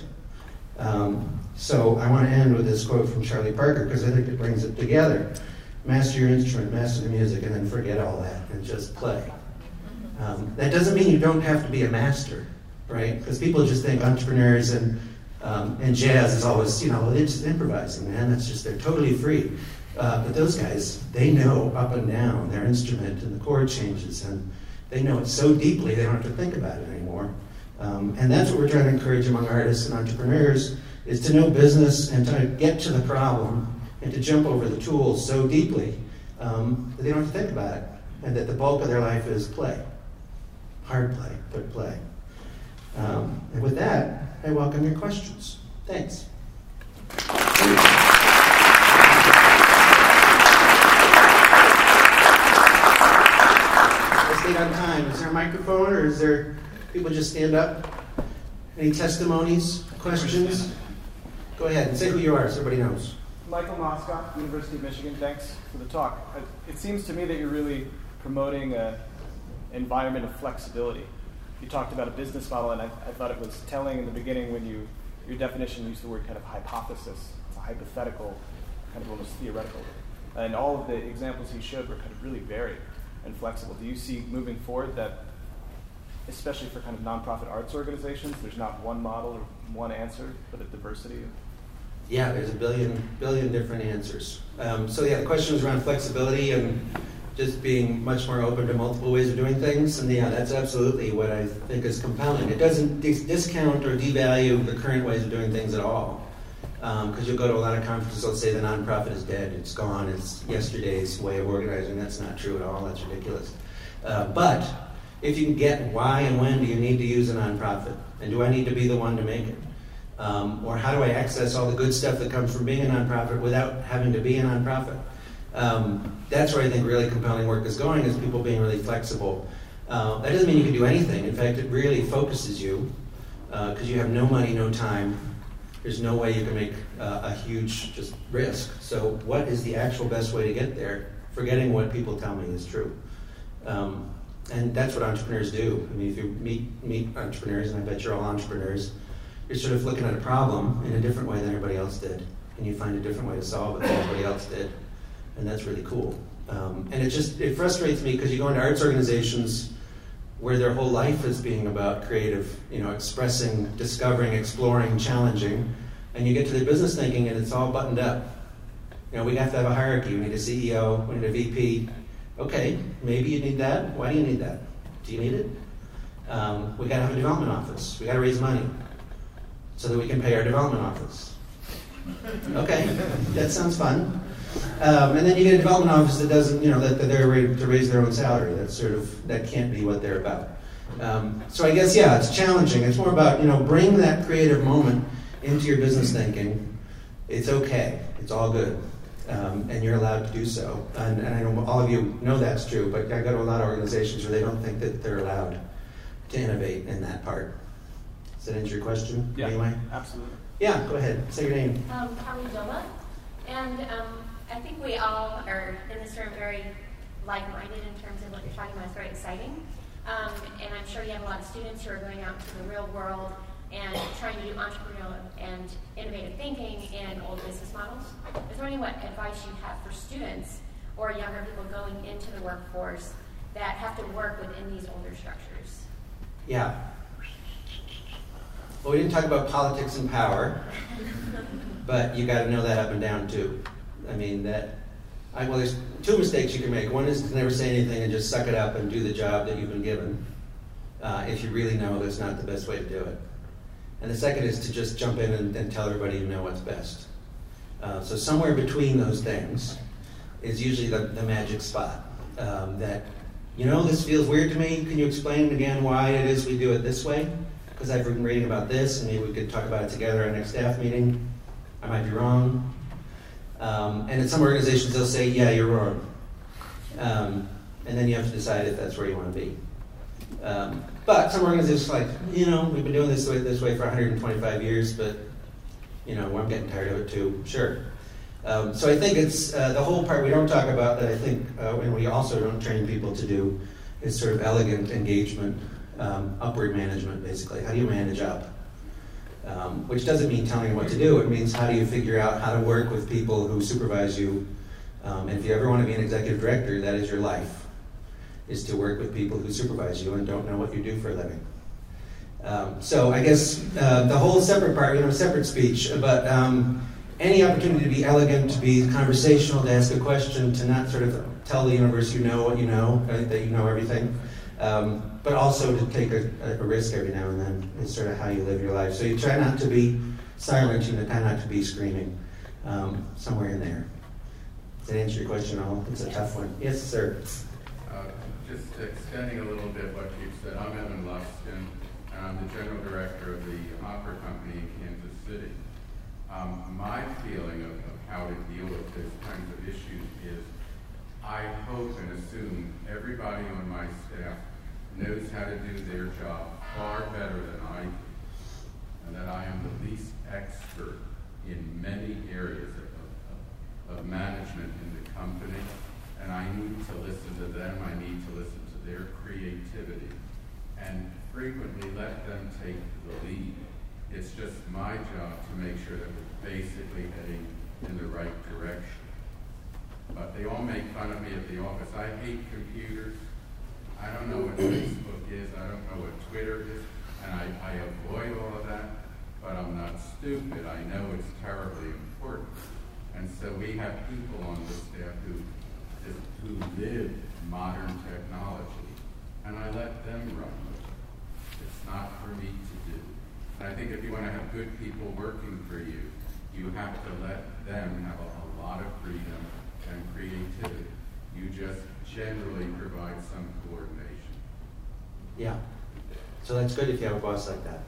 So I want to end with this quote from Charlie Parker because I think it brings it together. Master your instrument, master the music, and then forget all that and just play. That doesn't mean you don't have to be a master, right? Because people just think entrepreneurs and jazz is always, they're just improvising, man. That's just, they're totally free. But those guys, they know up and down their instrument and the chord changes, and they know it so deeply they don't have to think about it anymore. And that's what we're trying to encourage among artists and entrepreneurs, is to know business and to get to the problem and to jump over the tools so deeply that they don't have to think about it, and that the bulk of their life is play. Hard play, but play. And with that, I welcome your questions. Thanks. I stayed on time. Is there a microphone, or is there people just stand up? Any testimonies, questions? Go ahead and say who you are so everybody knows. Michael Moscott, University of Michigan. Thanks for the talk. It seems to me that you're really promoting an environment of flexibility. You talked about a business model, and I thought it was telling in the beginning when your definition used the word kind of hypothesis. It's a hypothetical, kind of almost theoretical. And all of the examples you showed were kind of really varied and flexible. Do you see moving forward that, especially for kind of nonprofit arts organizations, there's not one model or one answer, but a diversity? Yeah, there's a billion different answers. The question was around flexibility and just being much more open to multiple ways of doing things. And yeah, that's absolutely what I think is compelling. It doesn't discount or devalue the current ways of doing things at all. Because you'll go to a lot of conferences, they'll say the nonprofit is dead, it's gone, it's yesterday's way of organizing. That's not true at all, that's ridiculous. But if you can get why and when do you need to use a nonprofit? And do I need to be the one to make it? Or how do I access all the good stuff that comes from being a nonprofit without having to be a nonprofit? That's where I think really compelling work is going, is people being really flexible. That doesn't mean you can do anything. In fact, it really focuses you because you have no money, no time, there's no way you can make a huge just risk. So what is the actual best way to get there? Forgetting what people tell me is true. And that's what entrepreneurs do. I mean, if you meet entrepreneurs, and I bet you're all entrepreneurs, you're sort of looking at a problem in a different way than everybody else did. And you find a different way to solve it than everybody else did. And that's really cool. And it frustrates me because you go into arts organizations where their whole life is being about creative, expressing, discovering, exploring, challenging, and you get to their business thinking and it's all buttoned up. We have to have a hierarchy. We need a CEO, we need a VP. Okay, maybe you need that. Why do you need that? Do you need it? We got to have a development office. We got to raise money so that we can pay our development office. Okay, that sounds fun. And then you get a development office that doesn't, that they're ready to raise their own salary. That can't be what they're about. So I guess, it's challenging. It's more about, bring that creative moment into your business thinking. It's okay. It's all good. And you're allowed to do so. And I know all of you know that's true, but I go to a lot of organizations where they don't think that they're allowed to innovate in that part. Does that answer your question? Yeah, anyway? Absolutely. Yeah, go ahead. Say your name. Kelly Doma. And I think we all are in this room very like-minded in terms of what you're talking about. It's very exciting. And I'm sure you have a lot of students who are going out into the real world and trying to do entrepreneurial and innovative thinking in old business models. I was wondering what advice you have for students or younger people going into the workforce that have to work within these older structures. Yeah. Well, we didn't talk about politics and power, but you got to know that up and down too. I mean, there's two mistakes you can make. One is to never say anything and just suck it up and do the job that you've been given, if you really know that's not the best way to do it. And the second is to just jump in and tell everybody you know what's best. So somewhere between those things is usually the magic spot. That, this feels weird to me. Can you explain again why it is we do it this way? Because I've been reading about this, and maybe we could talk about it together at our next staff meeting. I might be wrong. And in some organizations, they'll say, yeah, you're wrong. And then you have to decide if that's where you want to be. But some organizations are like, we've been doing this way for 125 years, but, I'm getting tired of it too. Sure. So I think it's the whole part we don't talk about that I think, and we also don't train people to do, is sort of elegant engagement, upward management, basically. How do you manage up? Which doesn't mean telling them what to do. It means how do you figure out how to work with people who supervise you. And if you ever want to be an executive director, that is your life, is to work with people who supervise you and don't know what you do for a living. So I guess the whole separate part, separate speech, but any opportunity to be elegant, to be conversational, to ask a question, to not sort of tell the universe you know what you know, that you know everything. But also to take a risk every now and then is sort of how you live your life. So you try not to be silent, you try not to be screaming, somewhere in there. Does that answer your question at all? It's a tough one. Yes, sir. Just extending a little bit what you've said, I'm Evan Luskin, and I'm the general director of the opera company in Kansas City. My feeling of how to deal with these kinds of issues is I hope and assume everybody on my staff knows how to do their job far better than I do, and that I am the least expert in many areas of management in the company, and I need to listen to them, I need to listen to their creativity, and frequently let them take the lead. It's just my job to make sure that we're basically heading in the right direction. But they all make fun of me at the office. I hate computers. I don't know what Facebook is. I don't know what Twitter is. And I avoid all of that. But I'm not stupid. I know it's terribly important. And so we have people on the staff who live modern technology. And I let them run with it. It's not for me to do. And I think if you want to have good people working for you, you have to let them have a lot of freedom and creativity. You just generally provide some coordination. Yeah. So that's good if you have a boss like that.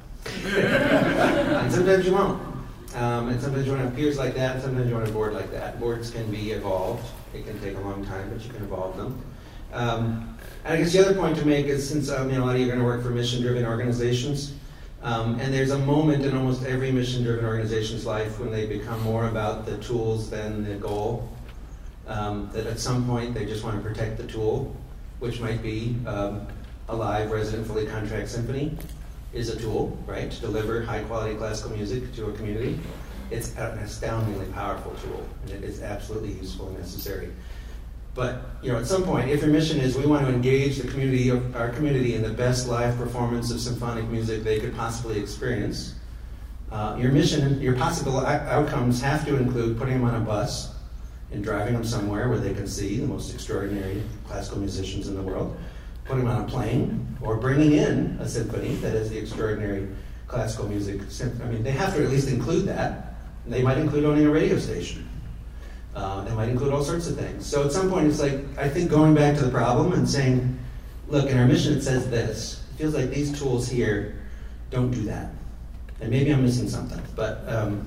And sometimes you won't. And sometimes you want to have peers like that, and sometimes you want a board like that. Boards can be evolved. It can take a long time, but you can evolve them. And I guess the other point to make is, since a lot of you are going to work for mission-driven organizations, And there's a moment in almost every mission-driven organization's life when they become more about the tools than the goal. That at some point they just want to protect the tool, which might be a live resident fully contract symphony is a tool, right, to deliver high-quality classical music to a community. It's an astoundingly powerful tool, and it is absolutely useful and necessary. But at some point, if your mission is we want to engage the community, our community, in the best live performance of symphonic music they could possibly experience, your mission, your possible outcomes have to include putting them on a bus and driving them somewhere where they can see the most extraordinary classical musicians in the world, putting them on a plane, or bringing in a symphony that is the extraordinary classical music. I mean, they have to at least include that. They might include owning a radio station. They might include all sorts of things. So at some point, it's like, I think going back to the problem and saying, look, in our mission it says this. It feels like these tools here don't do that. And maybe I'm missing something, but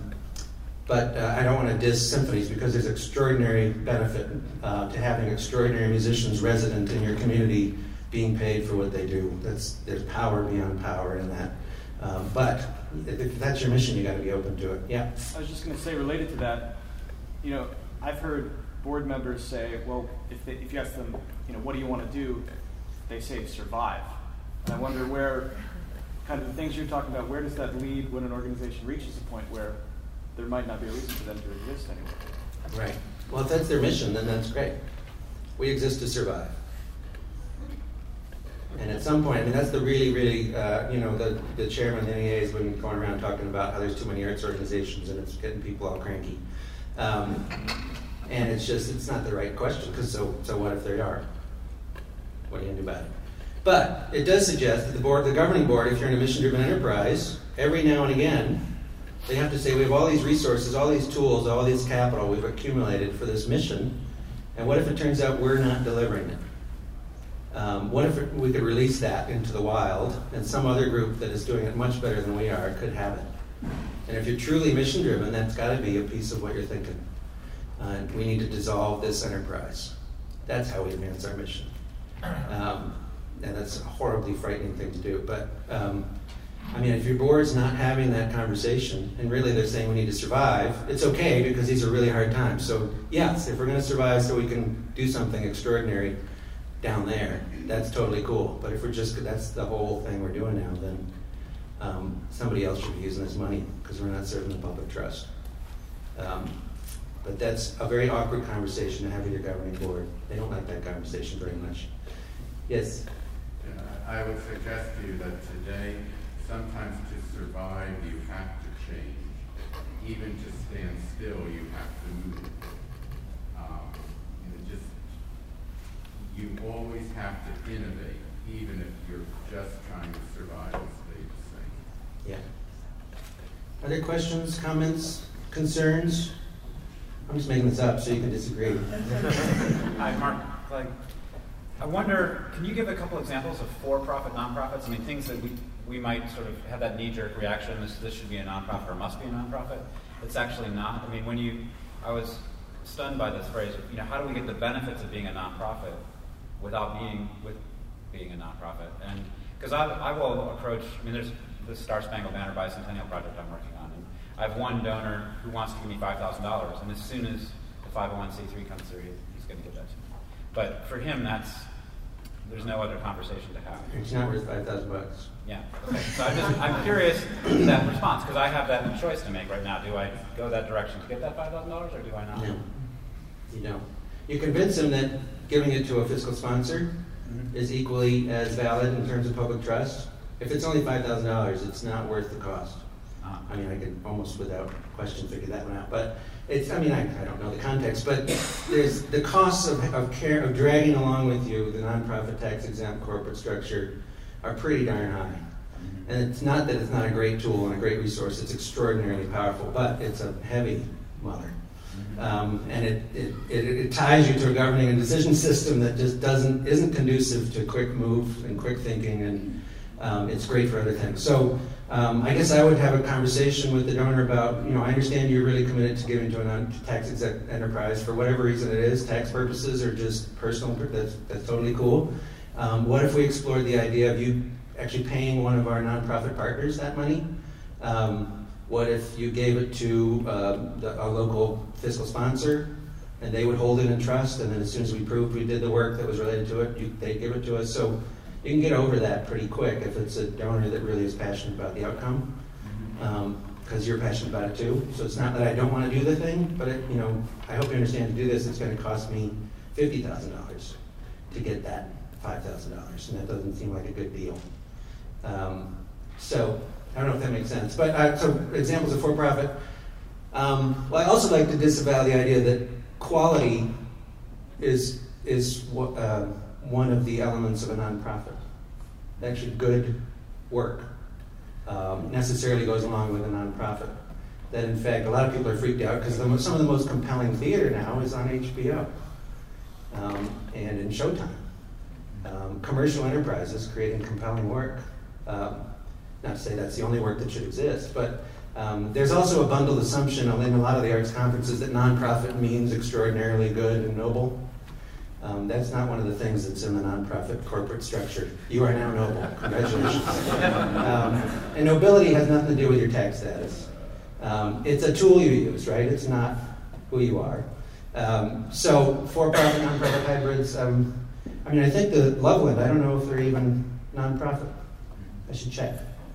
I don't want to diss symphonies because there's extraordinary benefit to having extraordinary musicians resident in your community being paid for what they do. There's power beyond power in that. But if that's your mission, you got to be open to it. Yeah. I was just going to say, related to that, I've heard board members say, well, if you ask them, what do you want to do? They say survive. And I wonder where, kind of the things you're talking about, where does that lead when an organization reaches a point where there might not be a reason for them to exist anymore? Right. Well, if that's their mission, then that's great. We exist to survive. And at some point, I mean, that's the really, really, the chairman of the NEA has been going around talking about how there's too many arts organizations and it's getting people all cranky. And it's not the right question, because so what if there are? What are you going to do about it? But it does suggest that the governing board, if you're in a mission-driven enterprise, every now and again, they have to say, we have all these resources, all these tools, all this capital we've accumulated for this mission, and what if it turns out we're not delivering it? What if we could release that into the wild, and some other group that is doing it much better than we are could have it? And if you're truly mission-driven, that's got to be a piece of what you're thinking. We need to dissolve this enterprise. That's how we advance our mission. And that's a horribly frightening thing to do. But, if your board's not having that conversation, and really they're saying we need to survive, it's okay, because these are really hard times. So, yes, if we're going to survive so we can do something extraordinary down there, that's totally cool. But if that's the whole thing we're doing now, then somebody else should be using this money, because we're not serving the public trust. But that's a very awkward conversation to have with your governing board. They don't like that conversation very much. Yes? I would suggest to you that today, sometimes to survive, you have to change. Even to stand still, you have to move. You always have to innovate, even if you're just trying to survive and stay the same. Yeah. Other questions, comments, concerns? I'm just making this up so you can disagree. Hi, Mark. I wonder, can you give a couple examples of for-profit nonprofits? I mean, things that we might sort of have that knee-jerk reaction, this should be a nonprofit or must be a nonprofit. It's actually not. I mean, I was stunned by this phrase, how do we get the benefits of being a nonprofit without being a nonprofit? And because I will approach, there's the Star Spangled Banner Bicentennial project I'm working on, and I have one donor who wants to give me $5,000, and as soon as the 501c3 comes through, he's going to give that to me. But for him, there's no other conversation to have. It's not worth $5,000. Yeah. Okay. So I'm curious that response, because I have that choice to make right now. Do I go that direction to get that $5,000, or do I not? No, you don't. You convince him that giving it to a fiscal sponsor is equally as valid in terms of public trust. If it's only $5,000, it's not worth the cost. I could almost without question figure that one out. But it's, I don't know the context, but there's the costs of dragging along with you the nonprofit tax-exempt corporate structure are pretty darn high. And it's not that it's not a great tool and a great resource, it's extraordinarily powerful, but it's a heavy mother. And it ties you to a governing and decision system that just isn't conducive to quick move and quick thinking, and it's great for other things. So I guess I would have a conversation with the donor about, I understand you're really committed to giving to a non-tax-exempt enterprise for whatever reason it is, tax purposes or just personal, that's totally cool. What if we explored the idea of you actually paying one of our nonprofit partners that money? What if you gave it to a local fiscal sponsor, and they would hold it in trust, and then as soon as we proved we did the work that was related to it, they'd give it to us. So you can get over that pretty quick if it's a donor that really is passionate about the outcome, because you're passionate about it too. So it's not that I don't want to do the thing, but I hope you understand, to do this, it's going to cost me $50,000 to get that $5,000, and that doesn't seem like a good deal. So I don't know if that makes sense. But so examples of for-profit. Well, I also like to disavow the idea that quality is one of the elements of a nonprofit. Actually, good work necessarily goes along with a nonprofit. That, in fact, a lot of people are freaked out because some of the most compelling theater now is on HBO and in Showtime. Commercial enterprises creating compelling work. Not to say that's the only work that should exist, but there's also a bundled assumption in a lot of the arts conferences that nonprofit means extraordinarily good and noble. That's not one of the things that's in the nonprofit corporate structure. You are now noble. Congratulations. And nobility has nothing to do with your tax status. It's a tool you use, right? It's not who you are. So for-profit, nonprofit hybrids, I think the Loveland, I don't know if they're even nonprofit. I should check.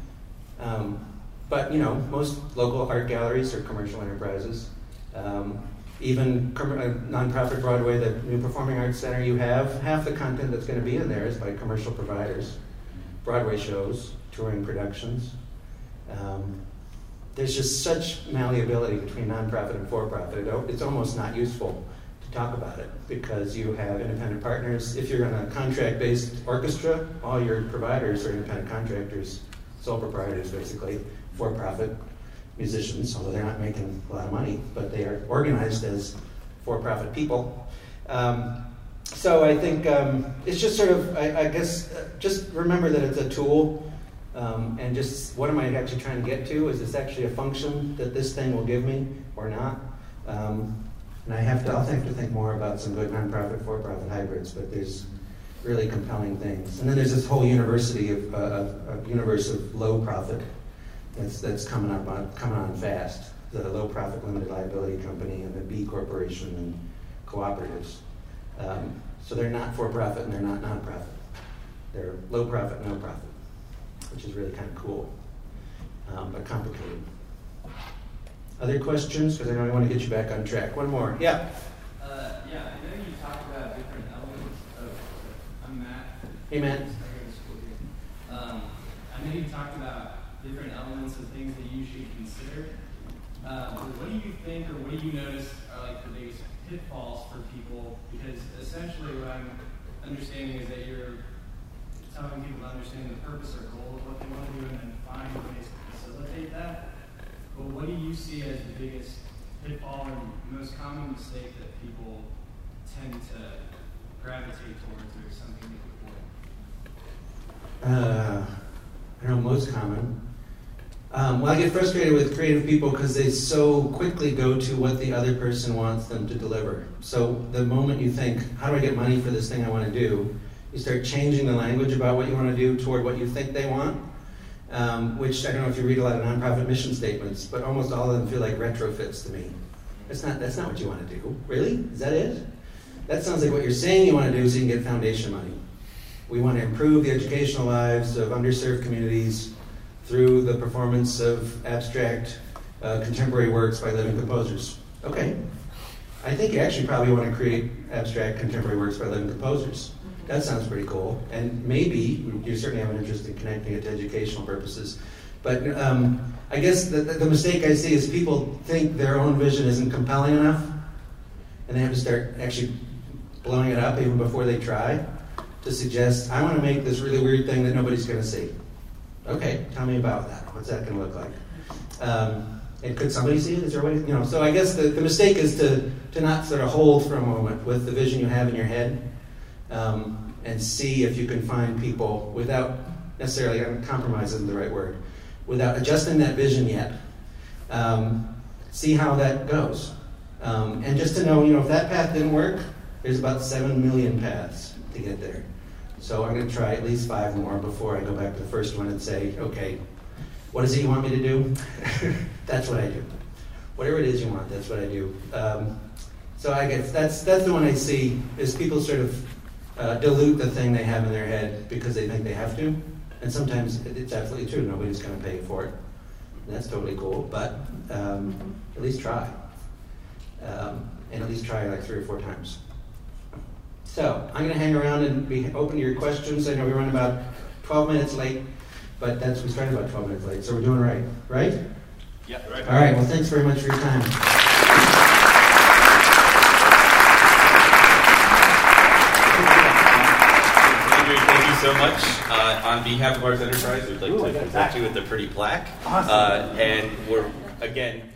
But most local art galleries are commercial enterprises. Even nonprofit Broadway, the new Performing Arts Center you have, half the content that's going to be in there is by commercial providers. Broadway shows, touring productions. There's just such malleability between nonprofit and for-profit. It's almost not useful to talk about it because you have independent partners. If you're in a contract-based orchestra, all your providers are independent contractors, sole proprietors basically, for-profit musicians, although they're not making a lot of money, but they are organized as for-profit people. So I think it's just sort of, I guess, just remember that it's a tool, and just what am I actually trying to get to? Is this actually a function that this thing will give me or not? And I'll have to think more about some good nonprofit, for-profit hybrids, but there's really compelling things. And then there's this whole universe of low profit that's coming on fast. The low profit limited liability company and the B corporation and cooperatives. So they're not for profit and they're not nonprofit. They're low profit, no profit, which is really kind of cool, but complicated. Other questions? Because I know I want to get you back on track. One more. Yeah. I know you talked about different elements of. I'm Matt. Hey, Matt. I know you talked about different elements of things that you should consider. What do you think, or what do you notice are like the biggest pitfalls for people? Because essentially, what I'm understanding is that you're telling people to understand the purpose or goal of what they want to do, and then find ways to facilitate that. But what do you see as the biggest pitfall or most common mistake that people tend to gravitate towards, or something they avoid? I don't know, most common. Well, I get frustrated with creative people because they so quickly go to what the other person wants them to deliver. So the moment you think, how do I get money for this thing I want to do, you start changing the language about what you want to do toward what you think they want. Which I don't know if you read a lot of nonprofit mission statements, but almost all of them feel like retrofits to me. That's not what you want to do. Really? Is that it? That sounds like what you're saying you want to do so you can get foundation money. We want to improve the educational lives of underserved communities through the performance of abstract contemporary works by living composers. Okay. I think you actually probably want to create abstract contemporary works by living composers. That sounds pretty cool. And maybe you certainly have an interest in connecting it to educational purposes. But I guess the mistake I see is people think their own vision isn't compelling enough, and they have to start actually blowing it up even before they try to suggest, I want to make this really weird thing that nobody's going to see. Okay, tell me about that. What's that going to look like? And could somebody see it? Is there a way? So I guess the mistake is to not sort of hold for a moment with the vision you have in your head. And see if you can find people without necessarily, compromise isn't the right word, without adjusting that vision yet. See how that goes. And just to know, if that path didn't work, there's about 7 million paths to get there. So I'm going to try at least 5 more before I go back to the first one and say, okay, what is it you want me to do? That's what I do. Whatever it is you want, that's what I do. So I guess that's the one I see, is people sort of dilute the thing they have in their head because they think they have to. And sometimes it's absolutely true. Nobody's going to pay for it. And that's totally cool. But at least try. And at least try like 3 or 4 times. So I'm going to hang around and be open to your questions. I know we run about 12 minutes late, but we started about 12 minutes late, so we're doing right. Right? Yeah, right. All right, well, thanks very much for your time. Andrew, thank you so much. On behalf of Ars Enterprise, we'd like to present you with a pretty plaque. Awesome. And we're, again...